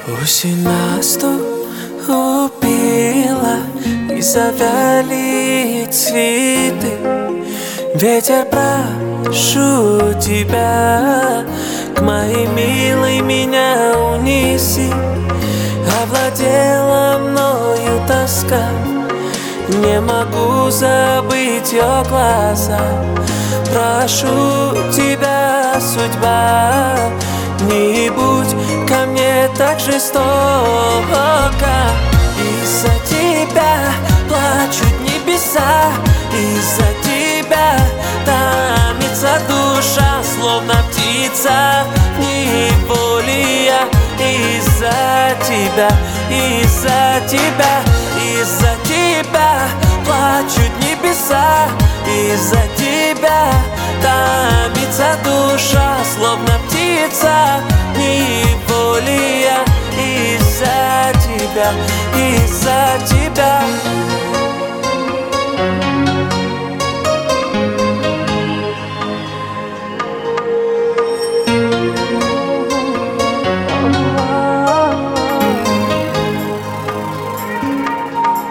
Осень наступила, и завяли цветы. Ветер, прошу тебя, к моей милой меня унеси. Овладела мною тоска, не могу забыть ее глаза. Прошу тебя, судьба, не будь ко мне так жестока. Из-за тебя плачут небеса, из-за тебя томится душа, словно птица в неволе я. Из-за тебя, из-за тебя, из-за тебя плачут небеса, из-за тебя томится душа, словно птица в неволе я. Из-за тебя, из-за тебя.